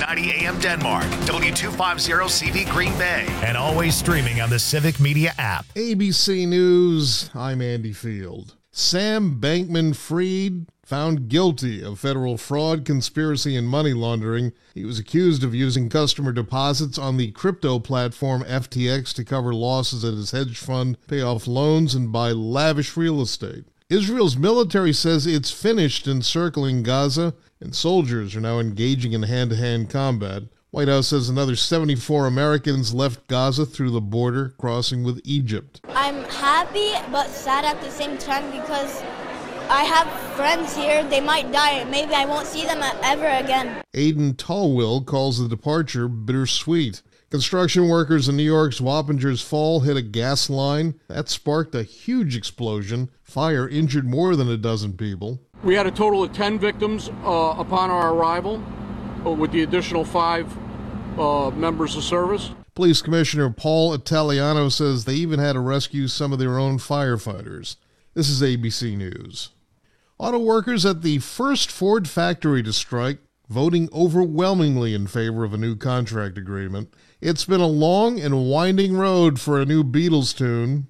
1590 AM Denmark, W250CV Green Bay, and always streaming on the Civic Media app. ABC News, I'm Andy Field. Sam Bankman-Fried found guilty of federal fraud, conspiracy, and money laundering. He was accused of using customer deposits on the crypto platform FTX to cover losses at his hedge fund, pay off loans, and buy lavish real estate. Israel's military says it's finished encircling Gaza, and soldiers are now engaging in hand-to-hand combat. White House says another 74 Americans left Gaza through the border, crossing with Egypt. I'm happy but sad at the same time because I have friends here. They might die. Maybe I won't see them ever again. Aidan Tallwill calls the departure bittersweet. Construction workers in New York's Wappingers Fall hit a gas line. That sparked a huge explosion. Fire injured more than a dozen people. We had a total of 10 victims upon our arrival, with the additional 5 members of service. Police Commissioner Paul Italiano says they even had to rescue some of their own firefighters. This is ABC News. Auto workers at the first Ford factory to strike, voting overwhelmingly in favor of a new contract agreement. It's been a long and winding road for a new Beatles tune.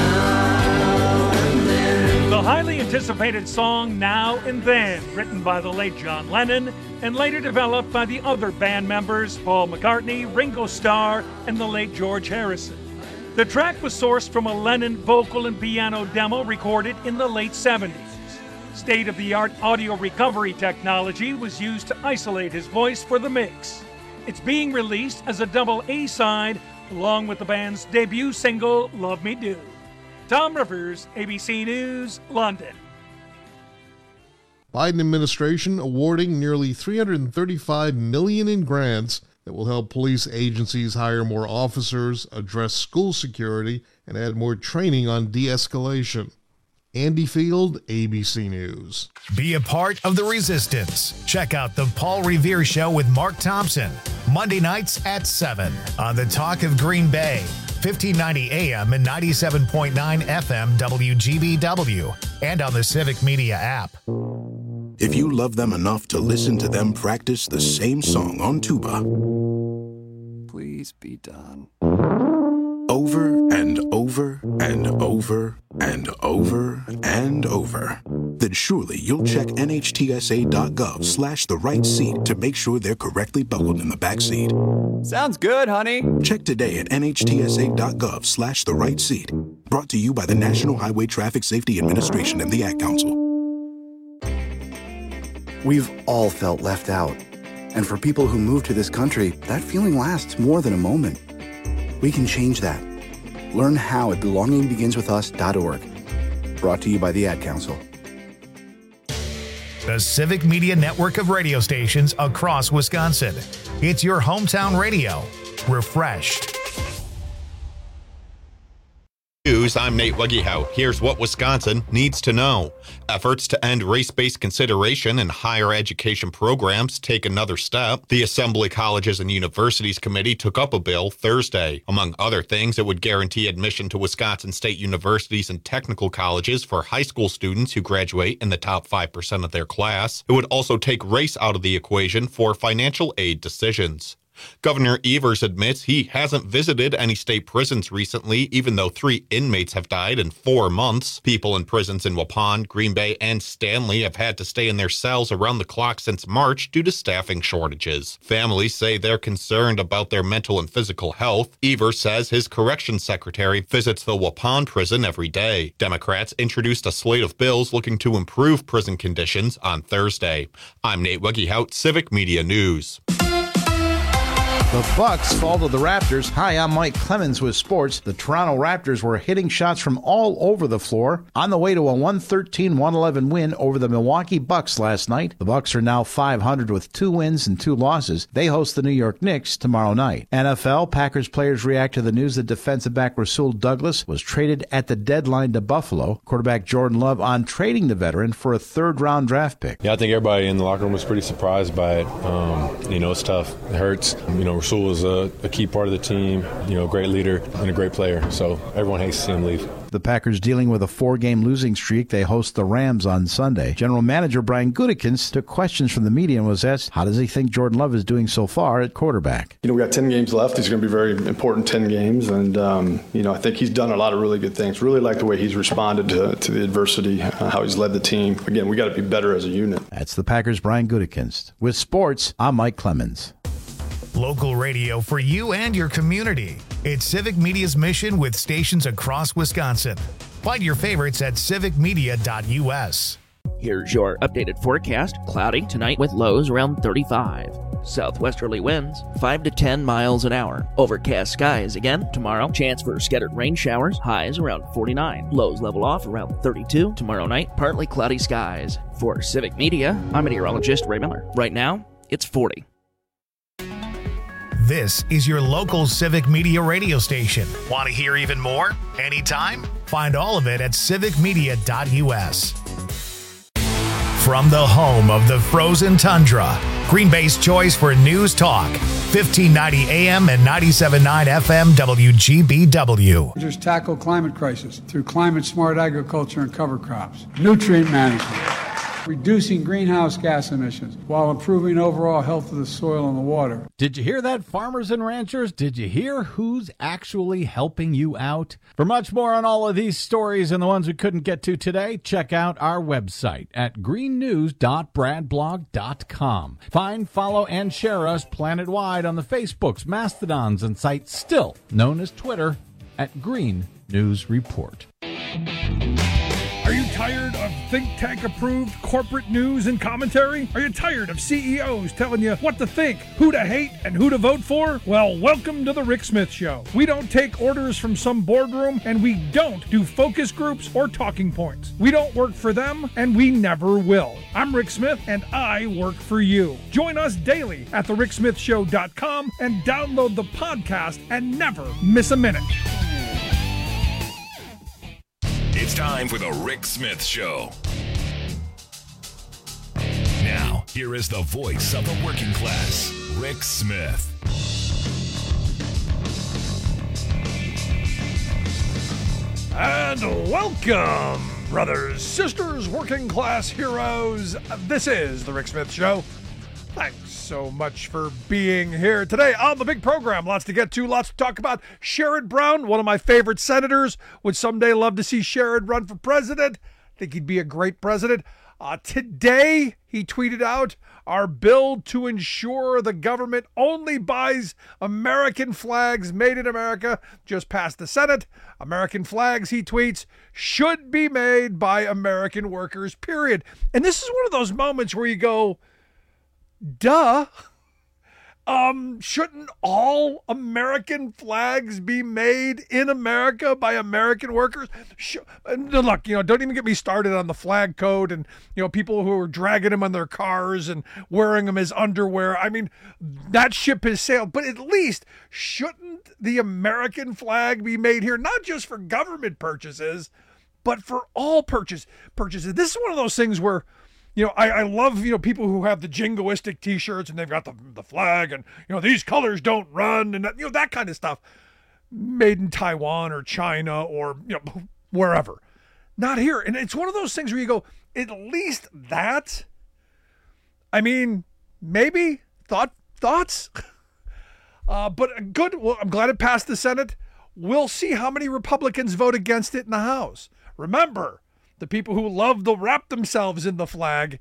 The highly anticipated song Now and Then, written by the late John Lennon and later developed by the other band members Paul McCartney, Ringo Starr, and the late George Harrison. The track was sourced from a Lennon vocal and piano demo recorded in the late 70s. State-of-the-art audio recovery technology was used to isolate his voice for the mix. It's being released as a double A-side along with the band's debut single, Love Me Do. Tom Rivers, ABC News, London. Biden administration awarding nearly $335 million in grants that will help police agencies hire more officers, address school security, and add more training on de-escalation. Andy Field, ABC News. Be a part of the resistance. Check out The Paul Revere Show with Mark Thompson, Monday nights at 7 on the Talk of Green Bay, 1590 AM and 97.9 FM WGBW, and on the Civic Media app. If you love them enough to listen to them practice the same song on tuba, please be done. Over and over and over and over and over, then surely you'll check NHTSA.gov/the right seat to make sure they're correctly buckled in the back seat. Sounds good, honey. Check today at NHTSA.gov/the right seat. Brought to you by the National Highway Traffic Safety Administration and the Ad Council. We've all felt left out. And for people who move to this country, that feeling lasts more than a moment. We can change that. Learn how at belongingbeginswithus.org. Brought to you by the Ad Council. The Civic Media network of radio stations across Wisconsin. It's your hometown radio. Refreshed. News, I'm Nate Weggehout. Here's what Wisconsin needs to know. Efforts to end race-based consideration in higher education programs take another step. The Assembly Colleges and Universities Committee took up a bill Thursday. Among other things, it would guarantee admission to Wisconsin state universities and technical colleges for high school students who graduate in the top 5% of their class. It would also take race out of the equation for financial aid decisions. Governor Evers admits he hasn't visited any state prisons recently, even though 3 inmates have died in 4 months. People in prisons in Waupun, Green Bay, and Stanley have had to stay in their cells around the clock since March due to staffing shortages. Families say they're concerned about their mental and physical health. Evers says his corrections secretary visits the Waupun prison every day. Democrats introduced a slate of bills looking to improve prison conditions on Thursday. I'm Nate Weggehout, Civic Media News. The Bucks fall to the Raptors. Hi, I'm Mike Clemens with sports. The Toronto Raptors were hitting shots from all over the floor on the way to a 113-111 win over the Milwaukee Bucks last night. The Bucks are now .500 with 2 wins and 2 losses. They host the New York Knicks tomorrow night. NFL, Packers players react to the news that defensive back Rasul Douglas was traded at the deadline to Buffalo. Quarterback Jordan Love on trading the veteran for a 3rd-round draft pick. Yeah, I think everybody in the locker room was pretty surprised by it. It's tough. It hurts. Rasul is a key part of the team, great leader and a great player. So everyone hates to see him leave. The Packers dealing with a 4-game losing streak. They host the Rams on Sunday. General Manager Brian Gutekunst took questions from the media and was asked, how does he think Jordan Love is doing so far at quarterback? We got 10 games left. These are going to be very important 10 games. And, I think he's done a lot of really good things. Really like the way he's responded to the adversity, how he's led the team. Again, we got to be better as a unit. That's the Packers' Brian Gutekunst. With sports, I'm Mike Clemens. Local radio for you and your community. It's Civic Media's mission with stations across Wisconsin. Find your favorites at civicmedia.us. Here's your updated forecast. Cloudy tonight with lows around 35. Southwesterly winds 5 to 10 miles an hour. Overcast skies again tomorrow. Chance for scattered rain showers. Highs around 49. Lows level off around 32. Tomorrow night, partly cloudy skies. For Civic Media, I'm meteorologist Ray Miller. Right now, it's 40. This is your local Civic Media radio station. Want to hear even more? Anytime? Find all of it at civicmedia.us. From the home of the frozen tundra, Green Bay's choice for news talk, 1590 AM and 97.9 FM WGBW. Just tackle climate crisis through climate-smart agriculture and cover crops, nutrient management, reducing greenhouse gas emissions while improving overall health of the soil and the water. Did you hear that, farmers and ranchers? Did you hear who's actually helping you out? For much more on all of these stories and the ones we couldn't get to today, check out our website at greennews.bradblog.com. Find, follow, and share us planet-wide on the Facebooks, Mastodons, and sites still known as Twitter at Green News Report. Are you tired of think tank-approved corporate news and commentary? Are you tired of CEOs telling you what to think, who to hate, and who to vote for? Well, welcome to The Rick Smith Show. We don't take orders from some boardroom, and we don't do focus groups or talking points. We don't work for them, and we never will. I'm Rick Smith, and I work for you. Join us daily at thericksmithshow.com and download the podcast and never miss a minute. It's time for the Rick Smith Show. Now, here is the voice of the working class, Rick Smith. And welcome, brothers, sisters, working class heroes. This is the Rick Smith Show. Thanks so much for being here today on the big program. Lots to get to, lots to talk about. Sherrod Brown, one of my favorite senators, would someday love to see Sherrod run for president. Think he'd be a great president. Today, he tweeted out, our bill to ensure the government only buys American flags made in America just passed the Senate. American flags, he tweets, should be made by American workers, period. And this is one of those moments where you go, duh. Shouldn't all American flags be made in America by American workers? Look, don't even get me started on the flag code and, people who are dragging them on their cars and wearing them as underwear. I mean, that ship has sailed, but at least shouldn't the American flag be made here, not just for government purchases, but for all purchases? This is one of those things where, I love, people who have the jingoistic t-shirts and they've got the flag and, these colors don't run and, that kind of stuff. Made in Taiwan or China or, wherever. Not here. And it's one of those things where you go, at least that? I mean, maybe? Thoughts? But good. Well, I'm glad it passed the Senate. We'll see how many Republicans vote against it in the House. Remember, the people who love to wrap themselves in the flag,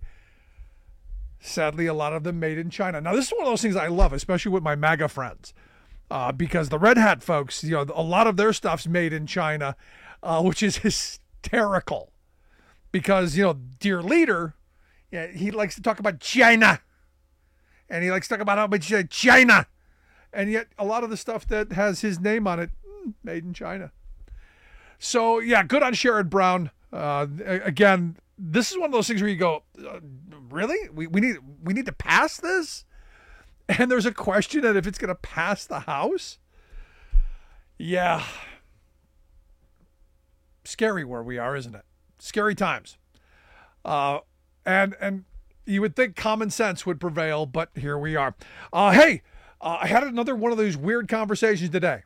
sadly, a lot of them made in China. Now, this is one of those things I love, especially with my MAGA friends, because the Red Hat folks, a lot of their stuff's made in China, which is hysterical. Because, dear leader, he likes to talk about China, and he likes to talk about how much China, and yet a lot of the stuff that has his name on it, made in China. So, yeah, good on Sherrod Brown. Again, this is one of those things where you go, really? We need to pass this? And there's a question that if it's going to pass the House? Yeah. Scary where we are, isn't it? Scary times. And you would think common sense would prevail, but here we are. Hey, I had another one of those weird conversations today.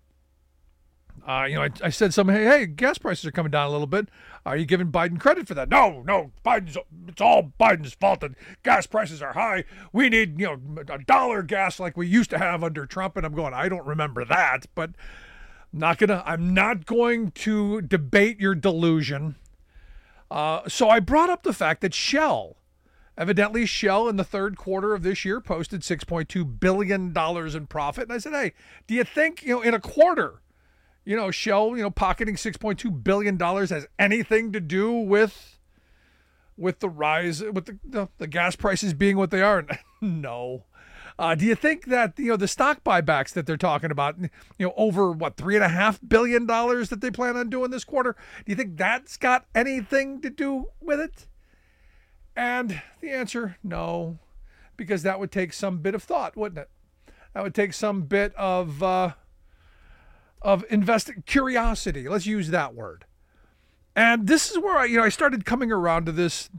I said something, hey, gas prices are coming down a little bit. Are you giving Biden credit for that? No, it's all Biden's fault that gas prices are high. We need, $1 gas like we used to have under Trump. And I'm going, I don't remember that, but I'm not going to debate your delusion. So I brought up the fact that evidently Shell in the third quarter of this year posted $6.2 billion in profit. And I said, hey, do you think, in a quarter, Shell, pocketing $6.2 billion has anything to do with the rise, with the gas prices being what they are? No. Do you think that, the stock buybacks that they're talking about, over $3.5 billion that they plan on doing this quarter, do you think that's got anything to do with it? And the answer, no, because that would take some bit of thought, wouldn't it? That would take some bit of curiosity. Let's use that word. And this is where I started coming around to this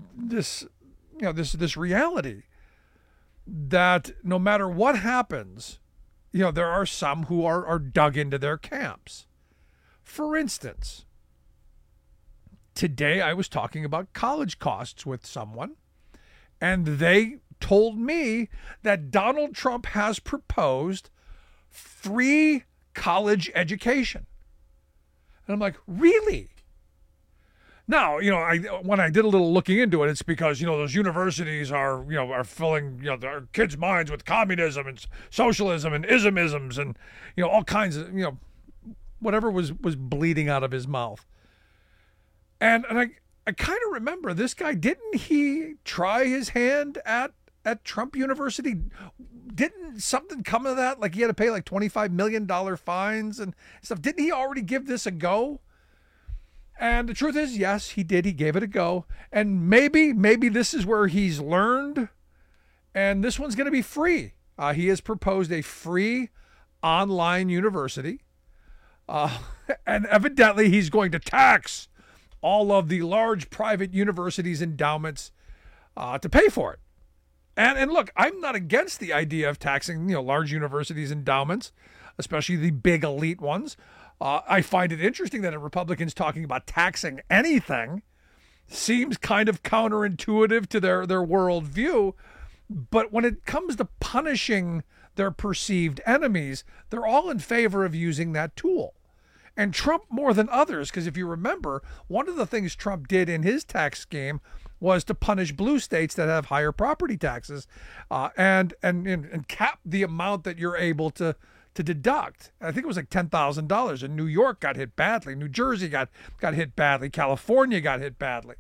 reality that no matter what happens, there are some who are dug into their camps. For instance, today I was talking about college costs with someone, and they told me that Donald Trump has proposed free college education. And I'm like, really? Now, when I did a little looking into it, it's because, those universities are filling, their kids' minds with communism and socialism and isms and, all kinds of, whatever was bleeding out of his mouth. And I kind of remember this guy, didn't he try his hand at Trump University? Didn't something come of that? Like he had to pay like $25 million fines and stuff. Didn't he already give this a go? And the truth is, yes, he did. He gave it a go. And maybe this is where he's learned. And this one's going to be free. He has proposed a free online university. And evidently he's going to tax all of the large private universities' endowments to pay for it. And look, I'm not against the idea of taxing, large universities' endowments, especially the big elite ones. I find it interesting that a Republican's talking about taxing anything. Seems kind of counterintuitive to their worldview. But when it comes to punishing their perceived enemies, they're all in favor of using that tool. And Trump more than others, because if you remember, one of the things Trump did in his tax scheme was to punish blue states that have higher property taxes and cap the amount that you're able to deduct. I think it was like $10,000. And New York got hit badly. New Jersey got hit badly. California got hit badly.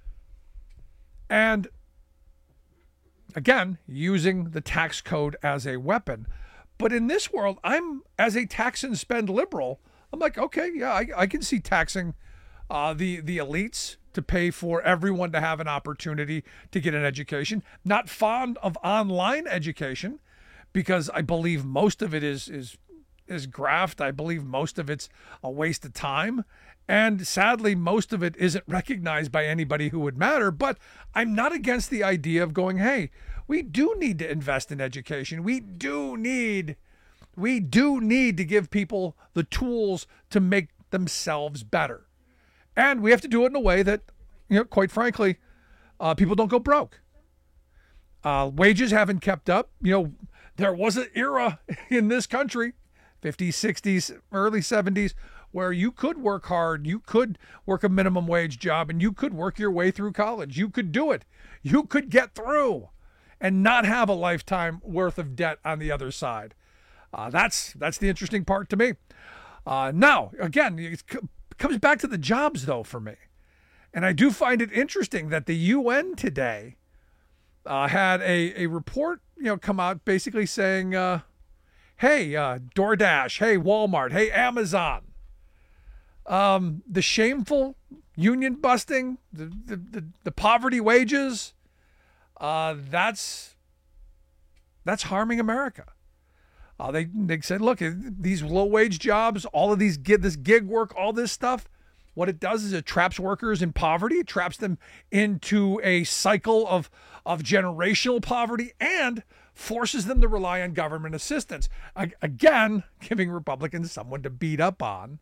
And again, using the tax code as a weapon. But in this world, I'm, as a tax and spend liberal, I'm like, okay, yeah, I can see taxing the elites to pay for everyone to have an opportunity to get an education. Not fond of online education because I believe most of it is graft. I believe most of it's a waste of time. And sadly, most of it isn't recognized by anybody who would matter. But I'm not against the idea of going, hey, we do need to invest in education. We do need to give people the tools to make themselves better. And we have to do it in a way that, quite frankly, people don't go broke. Wages haven't kept up. There was an era in this country, 50s, 60s, early 70s, where you could work hard, you could work a minimum wage job, and you could work your way through college. You could do it. You could get through and not have a lifetime worth of debt on the other side. That's the interesting part to me. Now, again, it comes back to the jobs, though, for me. And I do find it interesting that the UN today had a report, come out basically saying, hey, DoorDash, hey, Walmart, hey, Amazon, the shameful union busting, the poverty wages, that's harming America. They said, look, these low wage jobs, all of this gig work, all this stuff, what it does is it traps workers in poverty. It traps them into a cycle of generational poverty. And forces them to rely on government assistance. Again, giving Republicans someone to beat up on.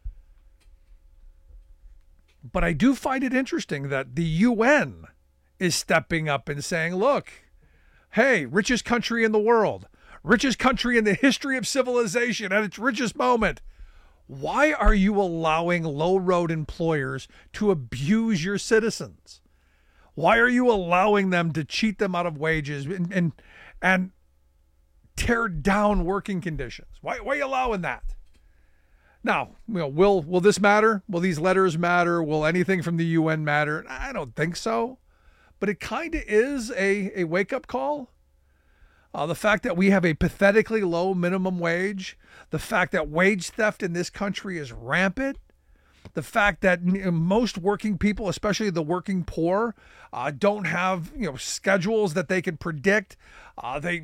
But I do find it interesting that the UN is stepping up and saying, look, hey, richest country in the world, richest country in the history of civilization at its richest moment. Why are you allowing low-road employers to abuse your citizens? Why are you allowing them to cheat them out of wages and tear down working conditions? Why are you allowing that? Now, will this matter? Will these letters matter? Will anything from the UN matter? I don't think so. But it kind of is a wake-up call. The fact that we have a pathetically low minimum wage, the fact that wage theft in this country is rampant, the fact that most working people, especially the working poor, don't have schedules that they can predict. They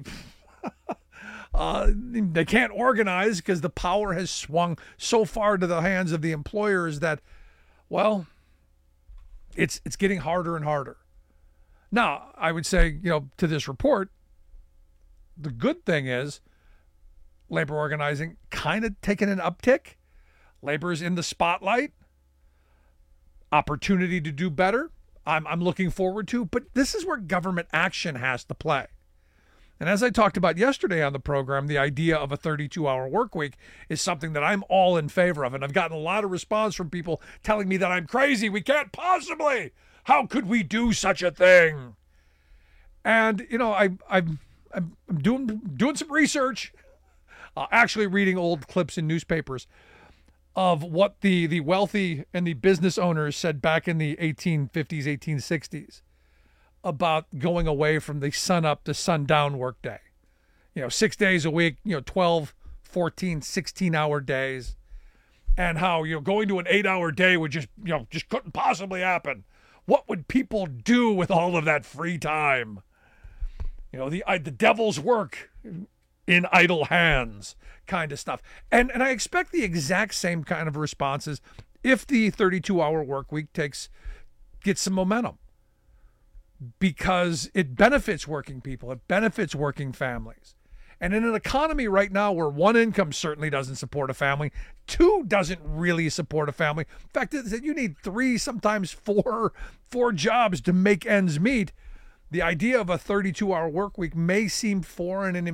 can't organize because the power has swung so far to the hands of the employers that, well, it's getting harder and harder. Now, I would say, to this report, the good thing is labor organizing kind of taking an uptick. Labor is in the spotlight. Opportunity to do better. I'm looking forward to, but this is where government action has to play. And as I talked about yesterday on the program, the idea of a 32-hour work week is something that I'm all in favor of. And I've gotten a lot of response from people telling me that I'm crazy. We can't possibly. How could we do such a thing? And, I'm doing some research, actually reading old clips in newspapers of what the wealthy and the business owners said back in the 1850s, 1860s about going away from the sun up to sundown workday. 6 days a week, 12, 14, 16-hour days, and how, going to an 8-hour day would just couldn't possibly happen. What would people do with all of that free time? The devil's work in idle hands kind of stuff. And I expect the exact same kind of responses if the 32-hour work week gets some momentum, because it benefits working people. It benefits working families. And in an economy right now where one income certainly doesn't support a family, two doesn't really support a family. In fact, you need three, sometimes four jobs to make ends meet. The idea of a 32-hour work week may seem foreign and